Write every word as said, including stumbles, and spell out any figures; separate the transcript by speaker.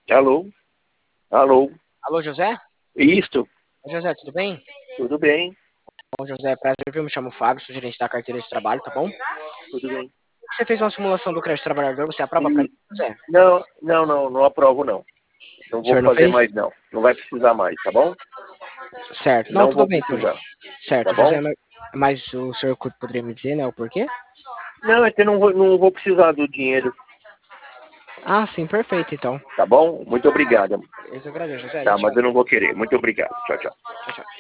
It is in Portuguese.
Speaker 1: Alô? Alô?
Speaker 2: Alô, José?
Speaker 1: Isto?
Speaker 2: Oi, José, tudo bem?
Speaker 1: Tudo bem?
Speaker 2: Bom, José, prazer, viu? Me chamo Fábio, sou gerente da carteira de trabalho, tá bom?
Speaker 1: Tudo bem.
Speaker 2: Você fez uma simulação do crédito trabalhador, você aprova pra
Speaker 1: Hum,
Speaker 2: mim, José?
Speaker 1: Não, não, não, não aprovo não. Não
Speaker 2: O
Speaker 1: vou
Speaker 2: senhor não
Speaker 1: fazer
Speaker 2: fez?
Speaker 1: mais não. Não vai precisar mais, tá bom?
Speaker 2: Certo. Não,
Speaker 1: Não
Speaker 2: tudo
Speaker 1: vou
Speaker 2: bem, então.
Speaker 1: precisar, tá
Speaker 2: Certo, José,
Speaker 1: bom?
Speaker 2: mas mas o senhor poderia me dizer, né, o porquê?
Speaker 1: Não, é que eu não vou, não vou precisar do dinheiro,
Speaker 2: Ah, sim, perfeito, então.
Speaker 1: tá bom? Muito obrigado.
Speaker 2: Eu que agradeço, José.
Speaker 1: Tá,
Speaker 2: Tchau,
Speaker 1: mas eu não vou querer. Muito obrigado. Tchau, tchau.
Speaker 2: tchau, tchau.